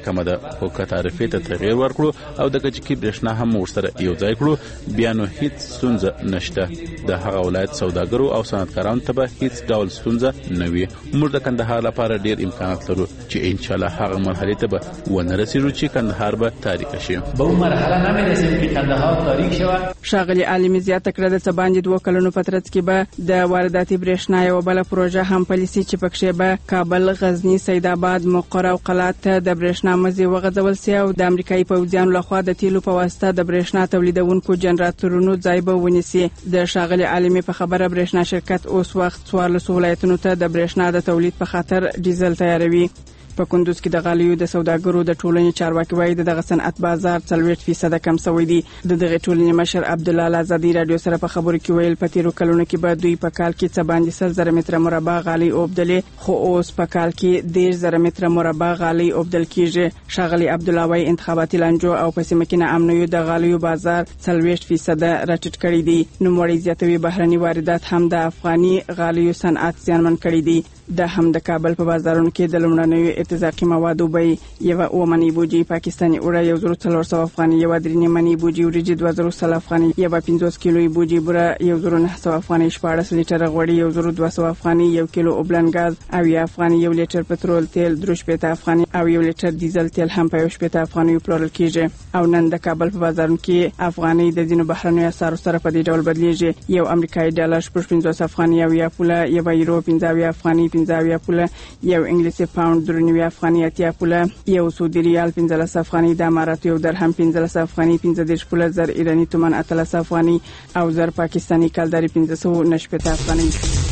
کمه ده، خو که تعرفې ته تغیر ورکړو او د کجکي برېښنا هم ورسره یو ځای کړو بیا نو هیڅ ستونزه نشته. د هغه ولایت سوداګرو او صنعتکارانو ته به هیڅ ډول ستونزه نه وي. موږ د کندهار لپاره ډیر امکانات لرو چې ان شاء الله هغه مرحله ته به ونه رسیږو چې کندهار به تاریخ شي. به اون مرحله نمی‌رسیم که کندهار تاریخ شود. ښاغلي عالمي زیاته کړه د څه باندې 2 کلونو په ترڅ کې به د وارداتي برېښنا یو بل پروژه هم پالیسي چې پکښې به کابل، غزنی، سیدآباد، مقر او قلات ته د برېښنا مزي وغځول سي او د امریکایي پوځیانو لخوا د تیلو په واسطه د برېښنا تولیدونکو جنراتورونو ځای به ونیسي. د ښاغلي عالمي په خبره برېښنا شرکت اوس وخت 14 ولایتونو ته د برېښنا د تولید په خاطر ډیزل تیاروي. په کندوز کې د غالیو د سوداګرو د ټولنې چارواکي وایي دغه صنعت بازار 40% کم شوی دی. دغه ټولنې مشر عبدالله آزادی رادیو سره په خبرو کې ویل په تیرو کلونو کې به دوی په کال کې څه باندې 100,000 متر مربع غالي اوبدلې، خو اوس په کال کې 10,000 متر مربع غالي اوبدل کیږي. ښاغلي عبدالله وایي انتخاباتي لانجو او په سیمه کې ناامنیو د غالیو بازار 40% راټیټ کړی دی. نوموړی زیاتوي بهرني واردات هم د افغاني غالیو صنعت زیانمن کړی دی. د هم د کابل په بازارونو کې د لومړنیو ارتزاقي موادو بیې یو اومنی بوجي پاکستاني اوړه 1400 افغاني، یو درې منی بوجي وریجې 2000 افغاني، یو 50 کیلو بوجي بوره 1900 افغاني، 14 لیټر غوړي 1200 افغاني، 1 کیلو اوبلن غاز او 1 افغاني، 1 لیټر پټرول تیل 3 افغاني او 1 لیټر ډیزل تیل هم په 1 افغاني پلورل کیږي. او نن د کابل په بازارونو کې افغاني د ځینو بهرنیو اسعارو سره په دې ډول بدلیږي. یو امریکایي ډالر 50 افغاني، یو پوله، یو یورو 50 افغاني، 50 پوله، یو انګلیسي پاوند 93 افغاني، 80 پوله، یو سعودي ریال 15 افغاني، د امارات یو درهم 15 افغاني، 15 پوله، زر ایرانی تومان 13 افغاني او زر پاکستاني کلداري 590 افغاني.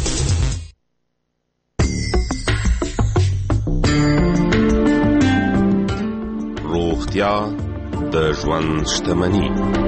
روغتیا د ژوند شتمني.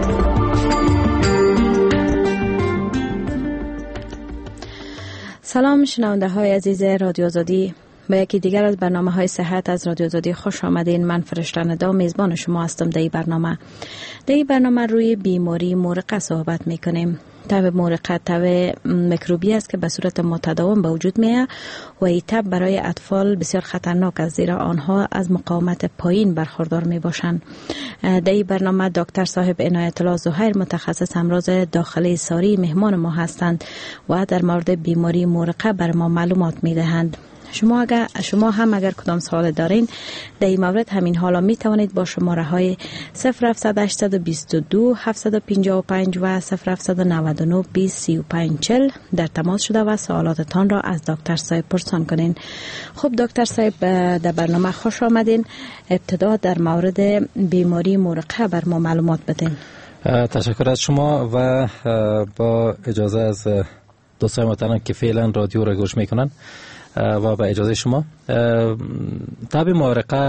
سلام شنونده های عزیز رادیو آزادی، به یکی دیگر از برنامه های صحت از رادیو آزادی خوش آمدین. من فرشته ندا میزبان شما هستم. در این برنامه روی بیماری مورقه صحبت میکنیم. تب مورقه تب میکروبی است که به صورت متداوم به وجود میاد و این تب برای اطفال بسیار خطرناک است، زیرا آنها از مقاومت پایین برخوردار می باشند. در این برنامه دکتر صاحب عنایت الله زهیر متخصص امراض داخلی ساری مهمان ما هستند و در مورد بیماری مورقه بر ما معلومات می دهند. شما هم اگر کدام سوال دارین در این مورد همین حالا می توانید با شماره های 07822 755 و 0799 203540 در تماس شده و سوالاتتان را از دکتر صاحب پرسان کنین. خب دکتر صاحب در برنامه خوش آمدین. ابتدا در مورد بیماری مورقه بر ما معلومات بدین. تشکر از شما و با اجازه از دوستان محترم که فعلا رادیو را گوش میکنن و با اجازه شما، تب مورقه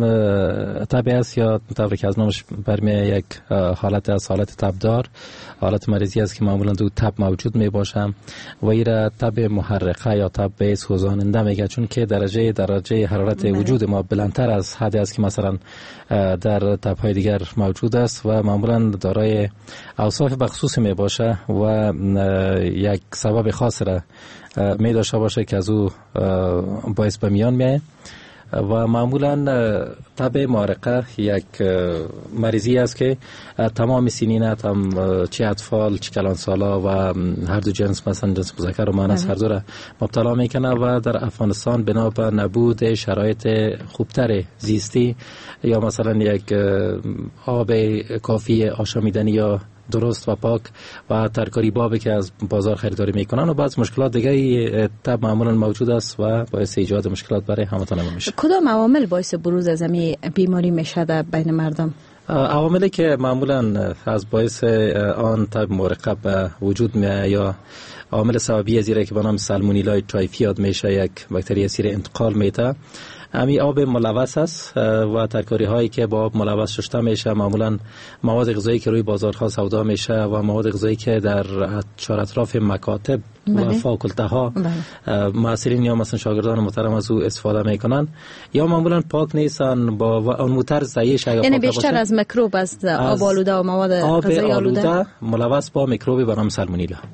تب است یا طوری که از نامش برمیاد یک حالت از حالت تبدار، حالت مریضی است که معمولا دو تب موجود می باشه و این را تب محرقه یا تب سوزاننده میگه، چون که درجه حرارت وجود ما بلندتر از حدی است که مثلا در تب های دیگر موجود است و معمولا دارای اوصاف مخصوصی می باشه و یک سبب خاص را می داشته باشه که از او باعث به میان میاد. و معمولا تب مورقه یک مریضی است که تمام سنینات هم چه اطفال چه کلانسالا و هر دو جنس، مثلا جنس مذکر و مؤنث هر دو را مبتلا میکنه و در افغانستان بنا به نبود شرایط خوبتر زیستی یا مثلا یک آب کافی آشامیدنی یا درست و پاک و ترکاری بابی که از بازار خریداری میکنن و بعض مشکلات دیگه تب معمولا موجود است و باعث ایجاد مشکلات برای همتون میشه. کدام عوامل باعث بروز از این بیماری میشه در بین مردم؟ عواملی که معمولا از باعث آن تب مورقه به وجود میاد یا عامل سببی زیرا که به نام سالمونیلا تایفیاد میشه، یک باکتری اسیر انتقال میده. امی آب ملوث است و ترکاری هایی که با آب ملوث شسته میشه، معمولا مواد غذایی که روی بازارها سودا میشه و مواد غذایی که در چهار اطراف مکاتب و فاکولته ها معصرین یا مثلا شاگردان محترم از او استفاده میکنن یا معمولا پاک نیستن با اون موتر ضعیف یا یعنی بیشتر از میکروب است، آب آلوده و مواد غذایی آلوده ملوث با میکروبی به نام سالمونیلا.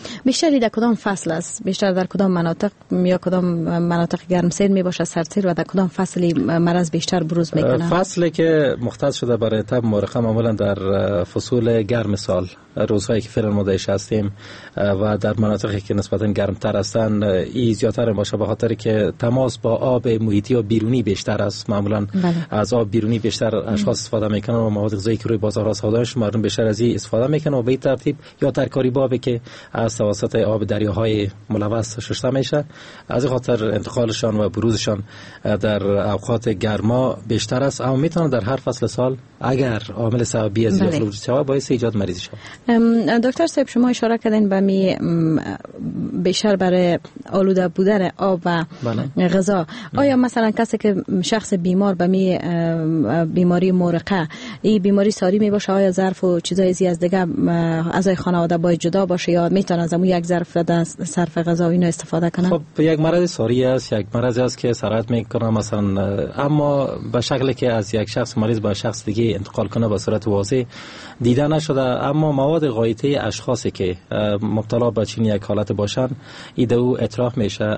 بیشتری در کدام فصل است؟ بیشتر در کدام مناطق یا کدام مناطق گرمسیر می باشه سردسیر و در کدام فصلی مرض بیشتر بروز میکنه؟ فصلی که مختص شده برای تب مورقه معمولا در فصول گرم سال، روزهایی که فعلا ما درش هستیم و در مناطقی که نسبتا گرمتر هستن این زیادتر باشه، به خاطر که تماس با آب محیطی و بیرونی بیشتر است. معمولا از آب بیرونی بیشتر اشخاص استفاده میکنن و مواد غذایی که روی بازارها سودا میشه مردم بیشتر از این استفاده میکنن و به این ترتیب یا ترکاری بابی که از توسط آب دریاهای ملوث شسته میشه، از این خاطر انتقالشان و بروزشان در اوقات گرما بیشتر است. اما میتونه در هر فصل سال اگر عامل سببی از وجود شود باعث ایجاد مریضی شود. دکتر صاحب شما اشاره کردین به می بیشتر برای آلوده بودن آب و غذا. آیا مثلا کسی که شخص بیمار به می بیماری مورقه، این بیماری ساری می باشه؟ آیا ظرف و چیزای زی از دیگه اعضای خانواده باید جدا باشه یا میتونه از اون یک ظرف صرف غذا اینا استفاده کنه؟ خب یک مرض ساری است، یک مرض است که سرایت میکنه مثلا، اما به شکلی که از یک شخص مریض به شخص دیگه انتقال کنه به صورت واضح دیده نشده. اما مواد غایطه اشخاصی که مبتلا به چنین یک حالت باشن ایده او اطراح میشه.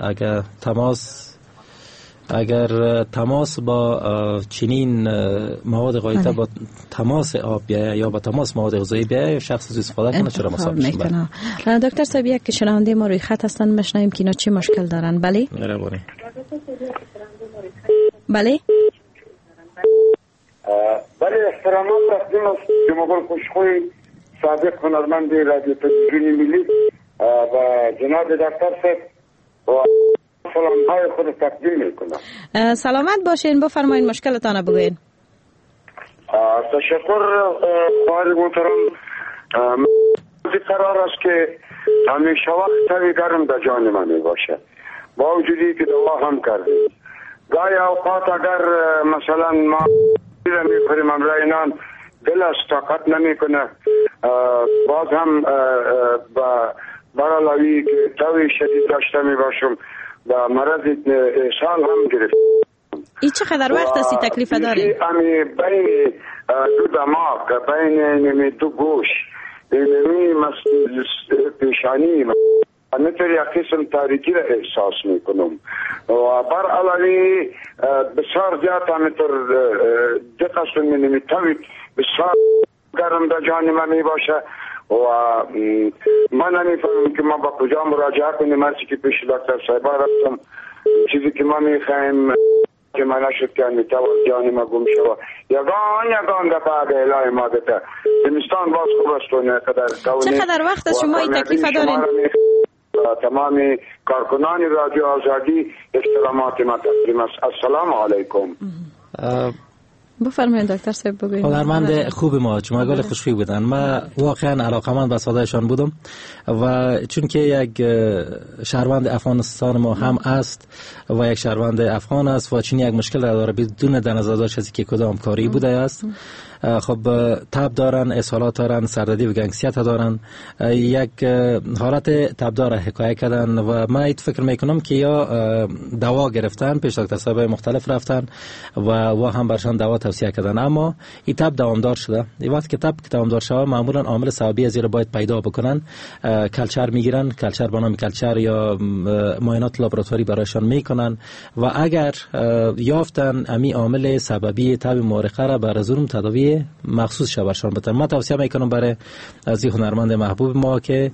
اگر تماس با چنین مواد غایطه با تماس آب بیایه یا با تماس مواد غذایی بیایه شخص از استفاده کنه چرا مصاب میشه. دکتر صاحب یک که شنونده ما روی خط هستن مشنویم که اینا چی مشکل دارن. بله بله بله احترامات تقدیم است جناب خوشخوی سابق هنرمند رادیو تلویزیونی ملی و جناب دکتر صاحب و سلامهای خود تقدیم میکنم. سلامت باشین، بفرمایید مشکلتان بگوین. تشکر خواهر محترم. قرار است که همیشه وقت توی گرم در جان من می باشه با وجودی که دوا هم کردیم. گاهی اوقات اگر مثلا ما میخوریم امرای نان دل از طاقت نمی کنه، باز هم برعلاوه که توی شدید داشته می باشم و مرض سال هم گرفت. این چقدر وقت است تکلیف داری؟ امی بین دو دماغ، بین دو گوش، بین پیشانی همینطور یک قسم تاریکی را احساس میکنم و بر علاوه بسیار زیاد همینطور دقیقا نمیتوید بسیار گرم در جان من می باشه و من نمیفهمم که ما با کجا مراجعه کنیم. مرسی که پیش دکتر صاحبا رفتم، چیزی که ما میخوایم که من نشد که میتوان جان ما گم شود یگان دفعه به الهی ما بده زمستان باز خوب است و نقدر چقدر وقت شما این تکلیف دارین؟ تمام کارکنان رادیو آزادی احترامات ما تقدیم است. السلام علیکم. بفرمایید دکتر صاحب بگویید. هنرمند خوب ما جمعگال خوشخوی بودن. من واقعا علاقمند به صدایشان بودم و چون که یک شهروند افغانستان ما هم است و یک شهروند افغان است و چون یک مشکل داره بدون در نظر داشت از که کدام کاری بوده است، خب تب دارن، اسهالات دارن، سردردی و گنگسیت دارن، یک حالت تب داره حکایه کردن و من ایت فکر میکنم که یا دوا گرفتن پیش دکتر صاحب مختلف رفتن و هم برشان دوا توصیه کردن، اما این تب دوامدار شده. این وقت که تب دوامدار شده معمولا عامل سببی از را باید پیدا بکنن. کلچر میگیرن، کلچر به نام کلچر یا معاینات لابراتواری برایشان میکنن و اگر یافتن امی عامل سببی تب مورقه را بر زورم تداوی مخصوص شبرشان بتن. من توصیه میکنم برای از این هنرمند محبوب ما که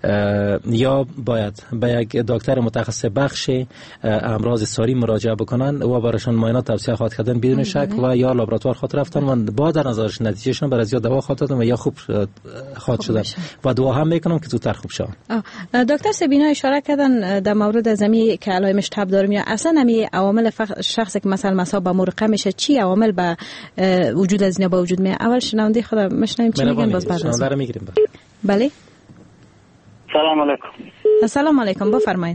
یا باید به یک دکتر متخصص بخش امراض ساری مراجعه بکنن و برایشان معاینات توصیه خواهد کردن بدون شک و یا لابراتوار خاطر رفتن و با در نظرش نتیجهشون برای زیاد دوا خواهد دادن و یا خوب خواهد شدن و دعا هم میکنم که زودتر خوب شون. دکتر سبینا اشاره کردن در مورد زمینی که علائمش تب داریم یا اصلا همین عوامل شخصی که مثلا مصاب به مورقه میشه چی عوامل به وجود از اینا وجود می؟ اول شنونده خدا مشنویم چی میگن باز بعد از میگیریم. بله سلام علیکم. سلام علیکم، بفرمایید.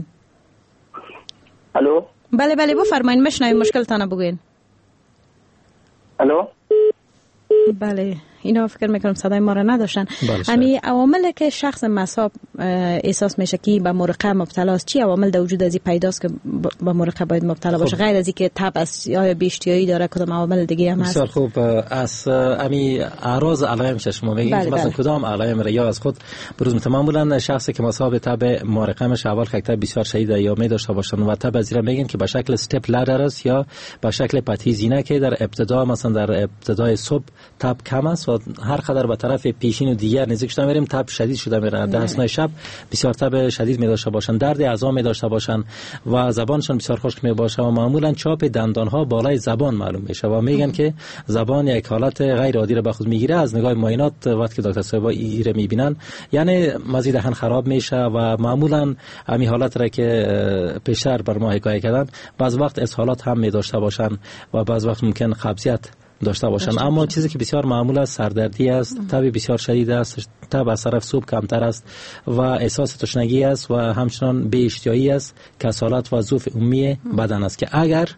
الو. بله بفرمایید مشنویم مشکلتان بگوین. الو. بله اینا فکر میکنم صدای ما را نداشتن. امی عواملی که شخص مصاب احساس میشه که به مرقه مبتلا است، چی عوامل در وجود ازی پیداست که به مرقه باید مبتلا باشه؟ غیر از اینکه تب است یا بیشتیایی داره، کدام عوامل دیگه هم هست؟ بسیار خوب. از امی اعراض علائمش شما میگین مثلا کدام علائم را یا از خود بروز؟ معمولا شخصی که مصاب تب مرقه میشه اول که تب بسیار شدید یا می داشته باشن و تب از میگن که به شکل استپ لادر است یا به شکل پتیزینه که در ابتدا مثلا در ابتدای صبح تب کم است و هر قدر به طرف پیشین و دیگر نزدیک شده میریم تب شدید شده میره. در اثنای شب بسیار تب شدید می داشته باشن، درد اعضا می داشته باشن و زبانشون بسیار خشک می باشه و معمولا چاپ دندان ها بالای زبان معلوم میشه و میگن که زبان یک حالت غیر عادی را به خود میگیره. از نگاه معاینات وقتی دکتر صاحبا ایره میبینن یعنی مزید دهن خراب میشه و معمولا همین حالت را که پیشتر بر ما حکایت کردن بعض وقت اسهالات هم می داشته باشن و بعض وقت ممکن قبضیت داشته باشن. اما چیزی که بسیار معمول است سردردی است، تب بسیار شدید است، تب از طرف صبح کمتر است و احساس تشنگی است و همچنان بی اشتیایی است، کسالت و ضعف عمومی بدن است که اگر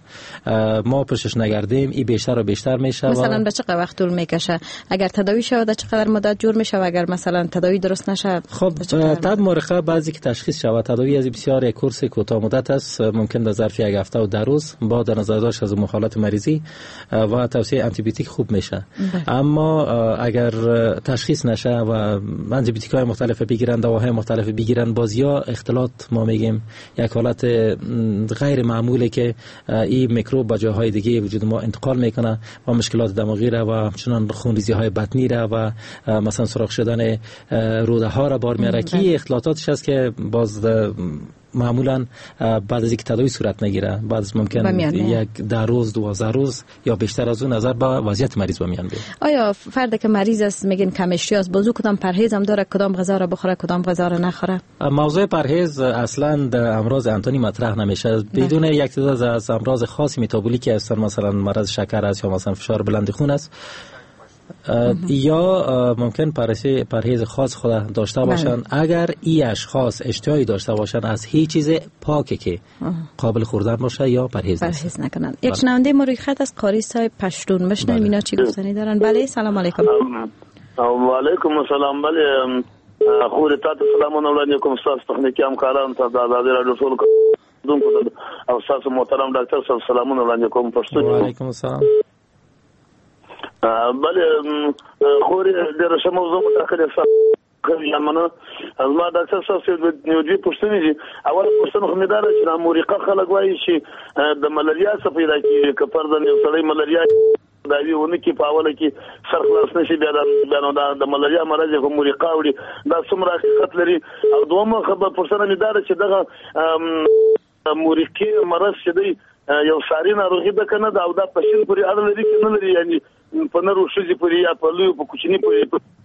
ما پشتش نگردیم این بیشتر و بیشتر میشه. مثلا به چقدر وقت طول میکشه اگر تداوی شود؟ چقدر مدت جور میشه و اگر مثلا تداوی درست نشه؟ خب تب مرقه بعضی که تشخیص شود تداوی از بسیار یک کورس کوتاه مدت است، ممکن در ظرف یک هفته و 10 روز با در نظر داشت از مخالفت مریضی و توصیه آنتی بیوتیک خوب میشه. اما اگر تشخیص نشه و آنتی بیوتیک های مختلف بگیرن، دواهای مختلف بگیرن، بازیا اختلاط ما میگیم یک حالت غیر معموله که این میکروب به جاهای دیگه وجود ما انتقال میکنه و مشکلات دماغی را و همچنان خونریزی های بطنی را و مثلا سوراخ شدن روده ها را بار میاره که اختلاطاتش است که باز معمولا بعد از اینکه تداوی صورت نگیره بعد از ممکن یک 10 روز 12 روز یا بیشتر از اون نظر به وضعیت مریض بمیان بیاد. آیا فرد که مریض است میگن کم اشتها است بازو کدام پرهیز هم داره، کدام غذا را بخوره کدام غذا را نخوره؟ موضوع پرهیز اصلا در امراض انتونی مطرح نمیشه بدون یک تعداد از امراض خاصی متابولیکی هستن، مثلا مرض شکر است یا مثلا فشار بلند خون است یا ممکن پرهیز خاص خود داشته باشن. اگر این اشخاص اشتهایی داشته باشن از هیچ چیز پاکی که قابل خوردن باشه یا پرهیز نکنن. یک شنونده ما روی خط از قاری صاحب پشتون مشنویم اینا چی گفتنی دارن. بله سلام علیکم. و علیکم السلام. بله خو ته سلامونه وړاندې کوم تاسو تخنیکی همکارانو ته د آزادۍ راډیو ټول کوونکو او تاسو محترم ډاکټر صاحب سلامونه وړاندې کوم پښتون. وعلیکم السلام. بله خوري د رسم موضوع متأخر یمنه از ما ډاکټر صاحب یو دې پښتنې دي. اول پښتنه خو مدار چې امریکا خلک وایي چې د ملاریا څخه پیدا کیږي که پردن یو سړی ملاریا دا ویونه کې پاوله کې سر خلاص نشي بیا نو د ملاریا مرض په امریکا وړي دا څومره حقیقت لري. او دومره خبر پښتنه مدار چې دغه امریکا مرض چې دی یو ساري ناروغي ده کنه دا او دا پښین پوری اړه لري کې نه لري یعنی په نورو شوزي پوری یا په لوی په کوچنی پوری.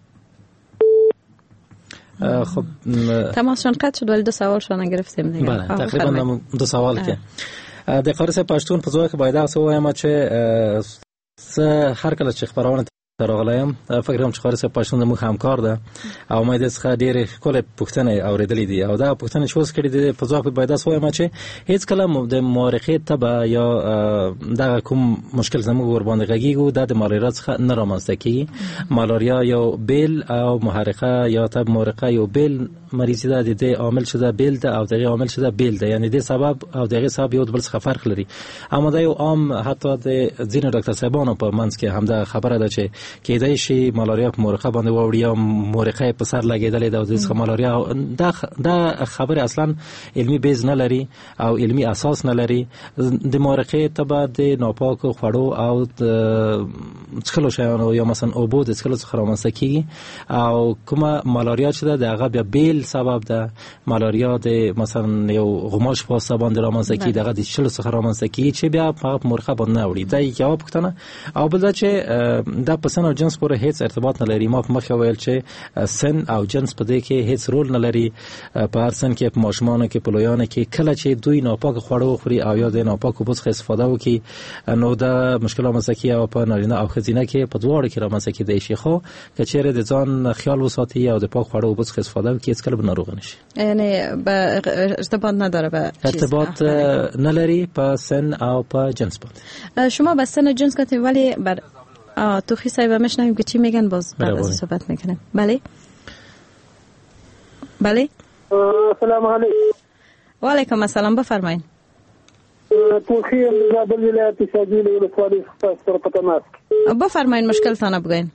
خب تماسشان قطع شد ولی 2 سوالشان گرفتیم دیگه. بله تقریبا 2 سوال که د قارس پښتون په ځواب کې باید اوسه وایم چې هر کله چې خبرونه راغلایم فکر کوم چې قارس پښتون مو همکار ده او مې د څخه ډېر کله پښتنه اوریدلې دي او دا پښتنه شوز کړې دي په ځواب باید اوسه وایم چې هیڅ کله د مورخه تبع یا دا کوم مشکل زموږ ور باندې غږیږي د مالاریا څخه نه رامنځته کیږي. مالاریا یو بیل او محرقه یا تب مورقه یو بیل مریضی ده د عامل شده بیل ده او دغه عامل شده بیل ده یعنی د سبب او دغه سبب یو بل څخه فرق لري. اما دا یو عام حتی د ځینو ډاکټر صاحبانو په منځ کې همدا خبره ده چې کېدای شي مالاریا په مورقه باندې وړي یا مورقه په سر لګیدلې ده او د مالاریا دا خبره اصلا علمي بیز نه لري او علمي اساس نه لري. د مورقه تبع د ناپاکو خوړو او څکلو شیانو یا مثلا اوبو د څکلو څخه رامنځته کیږي او کومه مالاریا چې ده هغه بیا بیل سبب ده. مالاریا د مثلا یو غماش په سبب باندې رامنځته کیږي دغه د چلو څخه رامنځته کیږي چې بیا په مورقه باندې نه وړي. دا یو پوښتنه او بل دا چې دا په سن او جنس پورې هیڅ ارتباط نه لري. ما په مخه ویل چې سن او جنس په دې کې هیڅ رول نه لري. په هر سن کې په ماشومانو کې په لویانو کې کله چې دوی ناپاک خوړو خوري او یا د ناپاک اوبو څخه استفاده وکړي نو دا مشکل رامنځته کیږي او په نارینه او ښځینه کې په دواړو کې رامنځته کیدای شي. خو که چیرې د ځان خیال وساتي او د پاک خوړو اوبو څخه استفاده وکړي هیڅ کله به ناروغ نشي. یعنی به ارتباط نداره به ارتباط نه لري په سن او په جنس باندې. شما به سن و جنس گفتید ولی توخی صاحب میشنویم که چی میگن، باز بعد از صحبت میکنیم. بله بله. السلام علیکم. و علیکم السلام، بفرمایید. توخی زابل ولایت شاجیل ولسوالی سرپتماس. بفرمایید مشکلتان بگوین.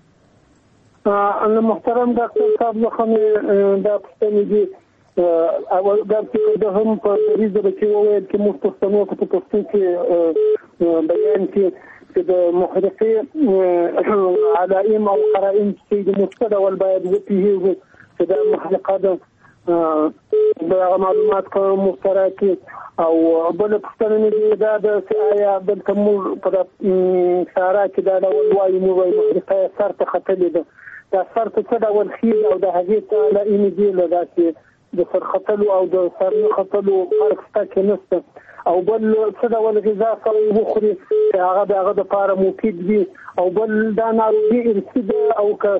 محترم ډاکټر صاحب زخم دا پښتنې دي اول دا چې هم په ریزه کې وویل چې موږ پښتنو په پښتو کې بیان کې د محرقې علائم او قرائن چې د مستند اول باید وپیږي چې دا محرقه ده د معلومات کوم مشترکي او بل پښتنې دي دا د آیا د کوم په سارا کې دا ډول وایي موږ محرقه سر ته خطلې ده دا سر ته څه ډول خیل او د هغې ته علائم دي دا چې د سر خطلو او د سر نه خطلو فرق شته کې نشته او بل څه ډول غذا سره وخوري چې هغه د هغه لپاره مفید وي او بل دا ناروغي ارثي ده او که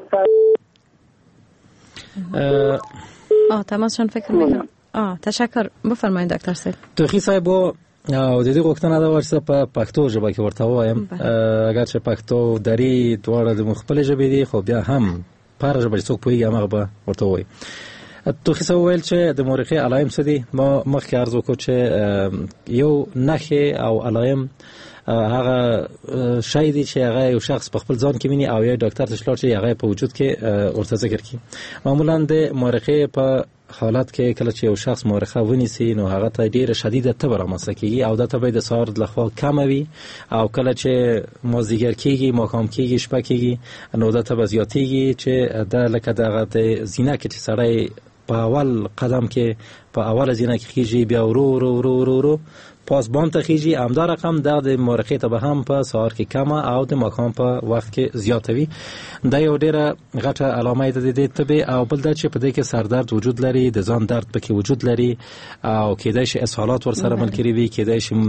تماس شان فکر میکنم. تشکر. بفرمایید دکتر صاحب. توخی صاحب او د دې غوښتنه دا ورسره په پښتو ژبه کې ورته وایم، اگر چې پښتو دري دواړه د مخبل ژبې دي خو بیا هم پر ژبه څوک پوهیږي هغه به ورته وایي. توخی صاحب ویل چې د مورخي علائم څه دي. ما مخکې عرض وکړ چې یو نښې او علائم هغه شی دی چې هغه یو شخص په خپل ځان کې ویني او یا ډاکټر ته شلار چې هغه په وجود کې ورته ذکر کړي. معمولا د مورخي په حالت کې کله چې یو شخص مورخه ونیسي نو هغه ته ډیره شدیده تبه رامنځته کیږي او دا تبه د سهار لخوا کمه وي او کله چې مازدیګر کیږي ماښام کیږي شپه کیږي نو دا تبه زیاتیږي چې دا لکه دغه د زینه کې چې سړی په اول قدم کې په اول زینه کې خیږي بیا ورو ورو ورو ورو پاس بام ته خیږي همدا رقم د مورخې ته به هم په سهار کې کمه او د ماښام په وخت کې زیاته وي. دا یو ډیره غټه علامه ده د دې تبې او بل دا چې په دې کې سردرد وجود لري، د ځان درد پکې وجود لري او کېدای شي اسهالات ورسره ملګري وي، کېدای شي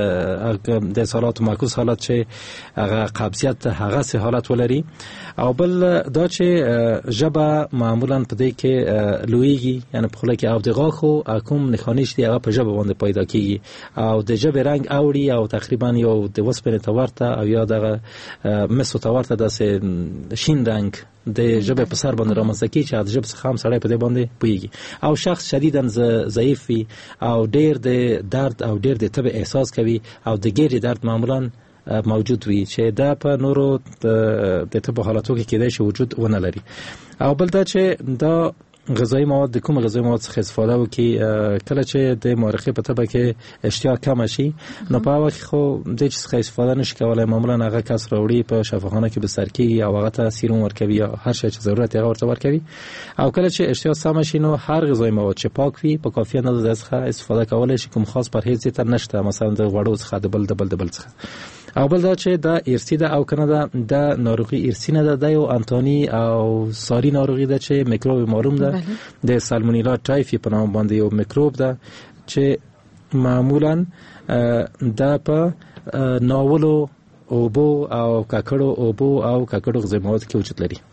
د اسهالات معکوس حالت چې هغه قبضیت هغه سه حالت ولري او بل دا چې ژبه معمولا په دې کې لویږي، یعنی په خوله کې او د غاښو کوم نښانې دي هغه په ژبه باندې پیدا کیږي او د ژبې رنگ اوړي او تقریبا یو د وسپنې ته ورته او یا دغه مسو ته ورته داسې شین رنگ د ژبې په سر باندې رامنځته کیږي چې د ژبې څخه هم سړی په دې باندې پوهیږي او شخص شدیدا ضعیف وي او ډیر د درد او ډیر د تبه احساس کوي او د ګیري درد معمولا موجود وي چې دا په نورو د تبه حالاتو کې کېدای شي وجود ونه لري. او بل دا چې دا غذایی مواد د کوم غذایی مواد څخه استفاده وکي کله چې د مورخي په تبه کې اشتها کم شي نو په وخت خو د چیز څخه استفاده نشي کولای. معمولا هغه کس راوړي په شفاخانه کې بستر کیږي او هغه ته سیروم ورکوي یا هر شی چې ضرورت هغه ورته ورکوي او کله چې اشتها سم شي نو هر غذایی مواد چې پاک وي په کافي اندازه څخه استفاده کولای شي، کوم خاص پرهیز ته نشته، مثلا د غوړو څخه د بل څخه. او بل دا چې دا ارثي ده او کنه ده د ناروغي ارثي نه ده، د یو انتوني او ساری ناروغي ده چې میکروب معلوم ده د سالمونیلا ټایفي په نام باندې یو میکروب ده چې معمولا د په ناولو اوبو او ککړو اوبو او ککړو غذایی مواد کې وجود لري.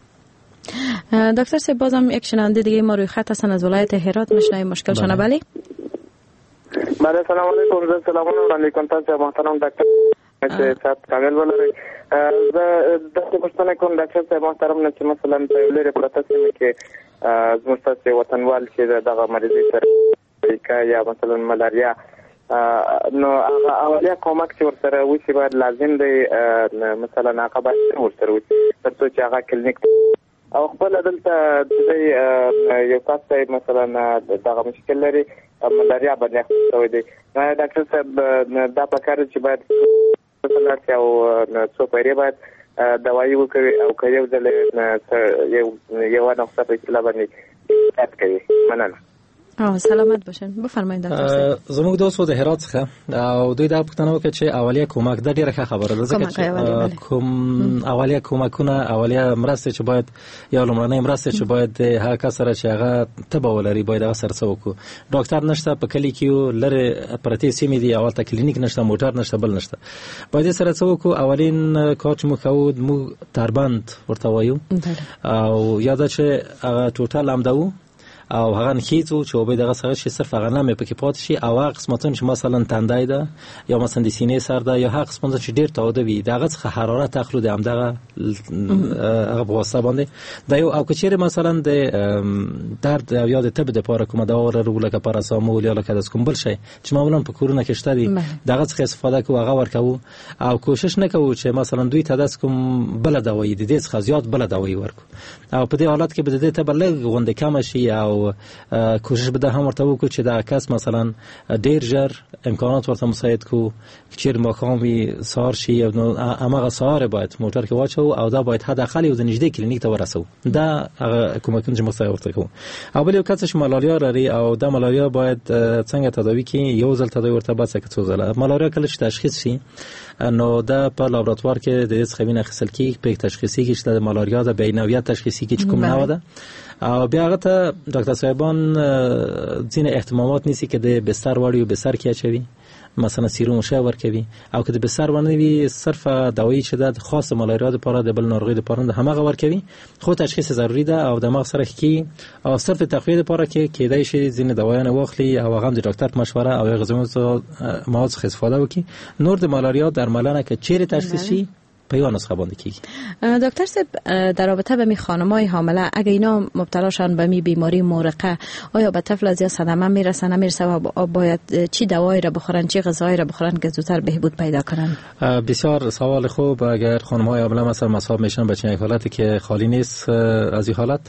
دکتر صاحب بازم یک شنونده دیگه ما روی خط هستن از ولایت هرات، میشنویم مشکلشون. بله بله سلام علیکم. سلام علیکم تاسو محترم دکتر صاحب کامل ولري. زه د پښتنه کوم ډاکټر صاحب محترم نه چې مثلا په لری پروتس کې زموږ تاسو وطنوال چې دغه مریضي سره یا مثلا ملاریا نو اولیا کومک چې ورسره وشي باید لازم دی مثلا هغه باید ورسره وشي ترڅو چې هغه کلینیک او خپل دلته د یو کس مثلا دغه مشکل لري ملاریا باندې خپل دی ډاکټر صاحب دا پکاره چې باید مثلا او څو پیری باید دوايي وکړي او کړي یو نقطه په اصطلاح باندې تات کوي. مننه. سلامت باشین. بفرمایید دکتر صاحب. زموږ دوستو د هرات څخه او دوی دا پوښتنه وکړه چې اولیه کومک د ډیره ښه خبره ده ځکه چې کوم اولیه کومکونه اولیه مرسته چې باید یا لومړنۍ مرسته چې باید هغه کس سره چې هغه تبه ولري باید هغه سره وکړو. ډاکټر نشته په کلی کې لره پرتی سیمې دی او ته کلینیک نشته، موټر نشته، بل نشته، باید سره وکړو. اولین کار چې مو تربند ورته وایو او یاد چې هغه ټوټل هم داو او هغه نخیزو چې وبې دغه سره شي صرف هغه نه پکې پات شي او هغه قسمتونه چې مثلا تندای ده یا مثلا د سینې سر ده یا هغه قسمتونه چې ډیر تاوده وي دغه څخه حرارت اخلو د همدغه هغه بواسطه باندې دا یو او کچېره مثلا د درد او یاد تب د پاره کومه دوا ورو لکه پاراسامول یا لکه د کوم بل شي چې معمولا په کورونه کې شته دي دغه څخه استفاده کوو هغه ورکو او کوشش نکوو چې مثلا دوی ته داس کوم بل دوايي د دې څخه زیات بل دوايي ورکو او په دې حالت کې به د دې ته بلګ غونډه کم شي او کوشش به هم ورته وکړو چې دا کس مثلا ډیر ژر امکانات ورته مساعد کو چې ما کومي سار شي او امغه سار باید موټر کې واچو او دا باید حد اقل یو د نږدې کلینیک ته ورسو دا کومه کوم چې مساعد ورته کو او بل یو کس چې ملاریا لري او دا ملاریا باید څنګه تداوی کې یو ځل تداوی ورته بس کې څو ځله ملاریا کله چې تشخیص شي نو دا په لابراتوار کې د څخوینه خصل کې په تشخیصي کې چې د ملاریا د بینویت تشخیصي کې کوم نه وده او بیا هغه ته ډاکټر صاحبان ځینې احتمالات نیسي کې د بستر وړي او بستر کې اچوي مثلا سیروم شاور کوي او که د بستر باندې وي صرف دوايي چې د خاص ملاریا لپاره د بل ناروغي لپاره د همغه ور کوي خو تشخیص ضروری ده او د مغز سره کې او صرف تقویه لپاره کې کېدای شي ځینې دوايانه واخلي او هغه د ډاکټر مشوره او غذایی مواد څخه استفاده وکړي نور د ملاریا درملنه که چیرې تشخیص شي په یو نسخه باندې کیږي. دکتر صاحب در رابطه با می خانمای حامله اگه اینا مبتلا شدن به می بیماری مورقه آیا به طفل از یا صدمه میرسه نمیرسه و باید چی دوایی را بخورن چی غذایی را بخورن که زودتر بهبود پیدا کنن؟ بسیار سوال خوب. اگر خانم‌های حامله مثلا مصاب میشن به چنین حالتی که خالی نیست از این حالت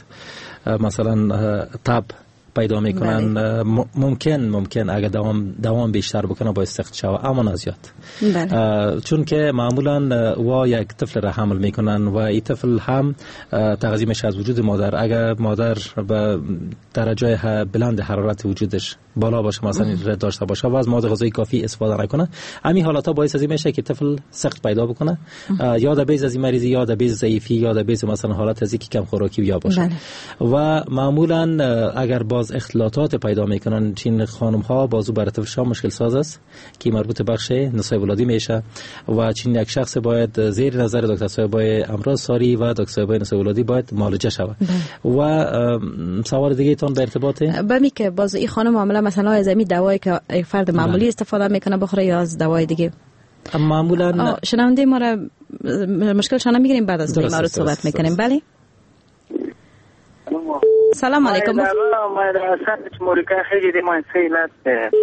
مثلا تب پیدا میکنن ممکن اگر دوام بیشتر بکنه باید سخت شوه اما نه زیاد چون که معمولا و یک طفل را حمل میکنن و این طفل هم تغذیه میشه از وجود مادر. اگر مادر به درجه بلند حرارت وجودش بالا باشه مثلا داشته باشه و از مواد غذایی کافی استفاده نکنه همین حالتا باعث از این میشه که طفل سخت پیدا بکنه یا د بیز از این مریضی یا د بیز ضعیفی یا د بیز مثلا حالت از اینکه کم خوراکی یا باشه و معمولا اگر باز اختلاطات پیدا میکنن چین خانم ها بازو بر طفلشان مشکل ساز است که مربوط بخش نسای ولادی میشه و چین یک شخص باید زیر نظر دکتر صاحبای امراض ساری و دکتر صاحبای نسای ولادی باید معالجه شود. و سوال دیگه تون به ارتباطه بمی که باز این خانم معامله مثلا از این دوایی که فرد معمولی استفاده میکنه بخوره یا از دوای دیگه معمولا شنونده ما را مشکلشان میگیریم بعد از این مورد صحبت میکنیم. بله سلام علیکم. ما سرت مورکه خیلی دی ما سیلت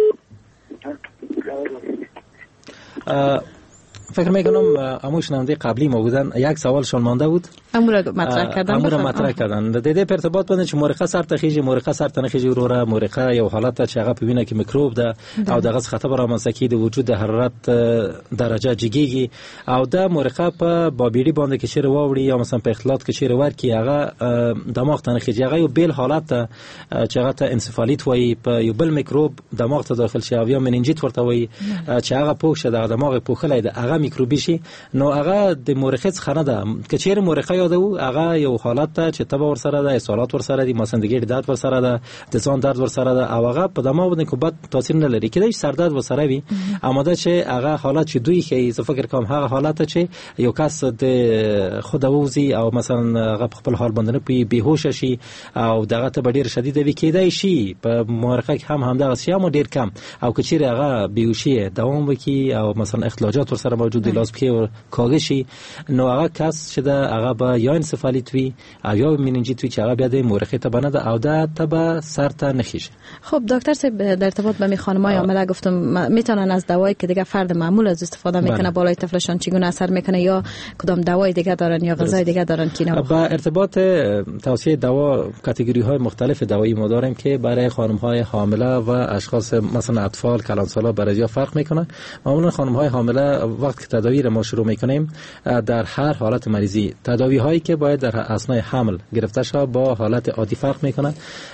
فکر میکنم اموش نمونده قبلی ما بودن یک سوالشون مانده بود امور مطرح کردن د دې په ارتباط باندې چې مورقه سر ته خيږي مورقه سر ته نه خيږي وروره مورقه یو حالت چې هغه په وینه کې میکروب ده او دغه خطر رامنځته کیږي د وجود د حرارت درجه جګیږي او د مورقه په بابیری باندې کې چیرې واوړي یا مثلا په اختلاط کې چیرې ورکی هغه دماغ ته نه خيږي هغه یو بیل حالت ته چې هغه ته انسفالیت وایي په یو بل میکروب دماغ ته داخل شي او یا مننجیت ورته وایي چې هغه پوښ شه د دماغ پوښلای ده هغه میکروبي شي نو هغه د مورقه څخه نه ده که چیرې مورقه یادو هغه یو حالت ته چې تبه ور سره ده سوالات ور سره دي مثلا د ګډ درد ور سره ده د ځان درد ور سره ده او هغه په دماغ باندې کومه تاثیر نه لري کله چې سر درد ور سره وي اماده چې هغه حالت چې دوی خې ز فکر کوم هغه حالت چې یو کس د خودوزي او مثلا هغه خپل حال باندې نه پی بیهوش شي او دغه ته ډیر شدید وي کېدای شي په مورقه هم همدغه سیام ډیر کم او که چیرې هغه بیهوشي دوام وکي او مثلا اختلاجات ور سره موجود دي لاس کې کاږي شي نو هغه کس چې دا هغه به یا انسفالیت وی او یا مننجیت وی چې هغه بیا د مورقه ته بنده او دا تبه سر ته نخیشه. خب دکتر صاحب در ارتباط با می خانمای حامله گفتم میتونن از دوایی که دیگه فرد معمول از استفاده میکنه بالای طفلشان چگونه اثر میکنه یا کدام دوای دیگه دارن یا غذای دیگه دارن که اینا با ارتباط توصیه دوا کاتگوری های مختلف دوایی ما داریم که برای خانم های حامله و اشخاص مثلا اطفال کلانسالا برای فرق میکنه. معمولا خانم های حامله وقتی که تداوی را ما شروع میکنیم در هر حالت مریضی تداوی هایی که باید در اثناء حمل گرفته شده با حالت عادی فرق میکنه.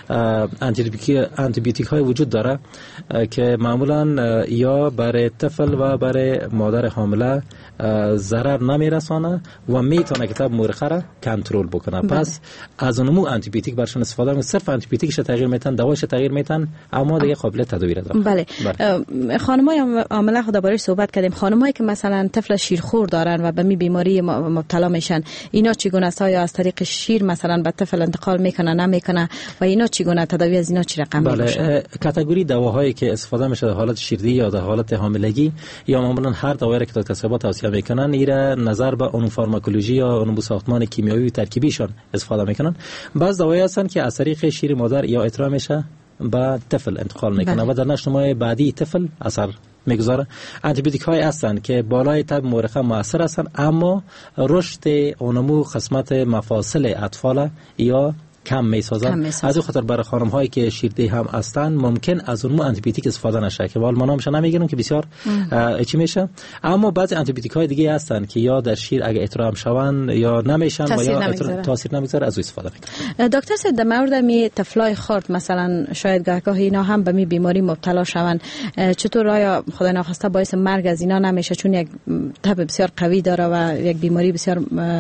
آنتیبیوتیک های وجود داره که معمولا یا برای طفل و برای مادر حامله ضرر نمیرسانه و میتونه که مورقه را کنترل بکنه. پس از اونمو آنتیبیوتیک برشون استفاده میکنه. صرف آنتیبیوتیکش تغییر میتن دواش تغییر میتن اما دیگه قابلیت تداوی داره. بله خانمای حامله خدا برای صحبت کردیم. خانمایی که مثلا مثلا طفل شیرخور دارن و به می بیماری مبتلا میشن، اینا چگونه است؟ یا از طریق شیر مثلا به طفل انتقال میکنه نمیکنه و اینا چگونه تداوی از اینا چی رقمی باشه؟ کاتگوری دواهایی که استفاده میشه در حالت شیردهی یا در حالت حاملگی یا معمولا هر دوائی که دکترها توصیه میکنن ایره نظر به اون فارماکولوژی یا اون ساختمان کیمیایی و ترکیبیشون استفاده میکنن. بعض دوائی هستن که از طریق شیر مادر یا اطراح میشه به طفل انتقال میکنه و در نشنمای بعدی طفل اثر میگذاره. آنتیبیوتیک های هستن که بالای تب مورخه مؤثر هستن اما رشد و نمو قسمت مفاصل اطفال یا کم میسازن. از این خاطر برای خانم هایی که شیرده هم هستن ممکن از اون آنتیبیوتیک استفاده نشه که وال منامش نمیگیرن که بسیار چی میشه. اما بعضی آنتیبیوتیک های دیگه هستن که یا در شیر اگه اطراح شون یا نمیشن و یا تاثیر نمیگذاره از او استفاده میکنن. دکتر صاحب در مورد می طفلای خرد مثلا شاید گاهگاه اینا هم به می بیماری مبتلا شون، چطور آیا خدای ناخواسته باعث مرگ از اینا نمیشه؟ چون یک تب بسیار قوی داره و یک بیماری بسیار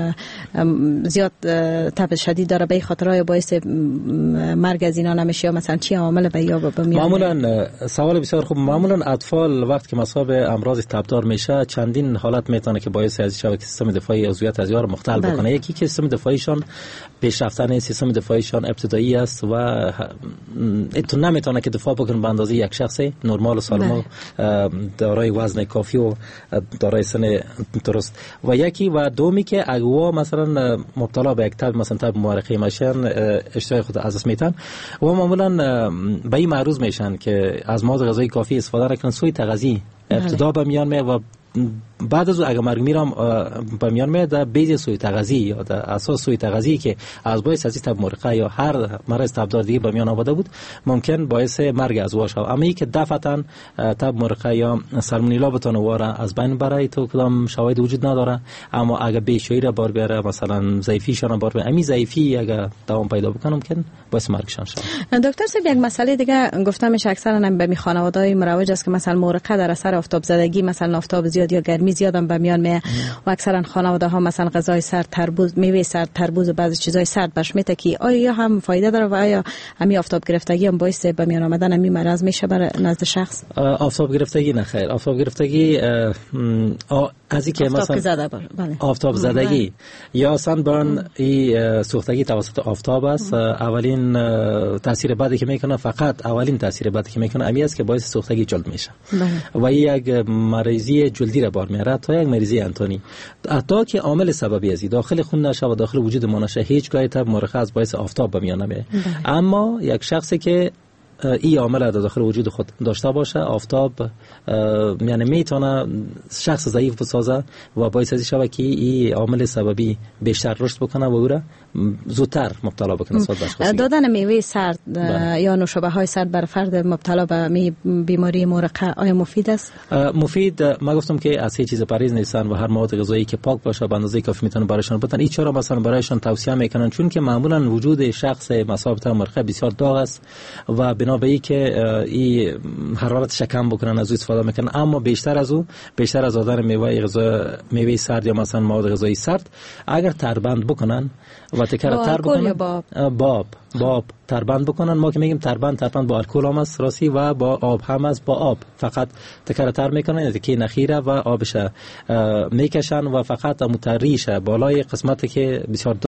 زیاد تب شدید داره، به خاطر باعث مرگ از اینا نمیشه یا مثلا چی عامل به یا به معمولا سوال بسیار خوب. معمولا اطفال وقتی که مصاب امراض تبدار میشه چندین حالت میتونه که باعث از شبکه سیستم دفاعی عضویت از یار مختل بکنه. یکی که سیستم دفاعیشان پیشرفتن سیستم دفاعیشان ابتدایی است و تو نمیتونه که دفاع بکنه به اندازه یک شخص نرمال و سالم و دارای وزن کافی و دارای سن درست. و یکی و دومی که اگه مثلا مبتلا به یک تب مثلا تب مورخه میشن اشتهای خود از دست میتن و معمولا به این معروض میشن که از مواد غذایی کافی استفاده نکنن، سوء تغذیه ابتدا به میان می و بعد از اگه مرگ میرم به میان می در بیز سوء تغذیه یا در اساس سوء تغذیه که از باعث از تب مورخه یا هر مرض تبدار دیگه به میان آورده بود ممکن باعث مرگ از واش. اما این که دفعتا تب مورخه یا سالمونلا بتونه واره از بین بره تو کدام شواهد وجود نداره. اما اگه بیشویی را بار بیاره مثلا ضعیفیشون بار بیاره، امی ضعیفی اگه دوام پیدا بکنه ممکن باعث مرگشون شه. دکتر صاحب یک مسئله دیگه گفتم میشه اکثرا به می خانواده‌های مروج است که مثلا مورخه در اثر آفتاب زدگی مثلا آفتاب زیاد یا گرمی زیاد هم به میان میاد و اکثرا خانواده ها مثلا غذای سرد، تربوز، میوه سرد، تربوز و بعضی چیزای سرد بهش میتکی. آیا هم فایده داره و آیا همین آفتاب گرفتگی هم باعث به میان آمدن همین مرض میشه برای نزد شخص؟ آفتاب گرفتگی نه خیر. آفتاب گرفتگی از اینکه مثلا آفتاب زدگی یا سنبرن این سوختگی توسط آفتاب است. اولین تاثیر بعدی که میکنه، فقط اولین تاثیر بعدی که میکنه امی است که باعث سوختگی جلد میشه و یک مریضی جلدی را بار میاره تا یک مریضی انتونی. حتی که عامل سببی ازی داخل خون نشه و داخل وجود ما نشه هیچگاه تب مورخه از باعث آفتاب به میان نمیاد. اما یک شخصی که این عامل در داخل وجود خود داشته باشه، آفتاب یعنی میتونه شخص ضعیف بسازه و باعث از شود که این عامل سببی بیشتر رشد بکنه و او را زودتر مبتلا بکنه. دادن میوه سرد یا نوشابه های سرد بر فرد مبتلا به بیماری مورقه آیا مفید است؟ مفید. ما گفتم که از هیچ چیز پرهیز نیستن و هر مواد غذایی که پاک باشه به اندازه کافی میتونه برایشان بدن. این چرا مثلا برایشان توصیه میکنن؟ چون که معمولا وجود شخص مصاب به مورقه بسیار داغ است و بنا به اینکه این حرارتش کم بکنن از او استفاده میکنن. اما بیشتر از دادن میوه سرد یا مثلا مواد غذایی سرد اگر تربند بکنن و تکرار تر بکنن باب تربند بکنن. ما که میگیم تربند با الکل هم است راستی و با آب هم است. با آب فقط تکرار تر میکنن یعنی که نخیره و آبش میکشن و فقط متریشه بالای قسمتی که بسیار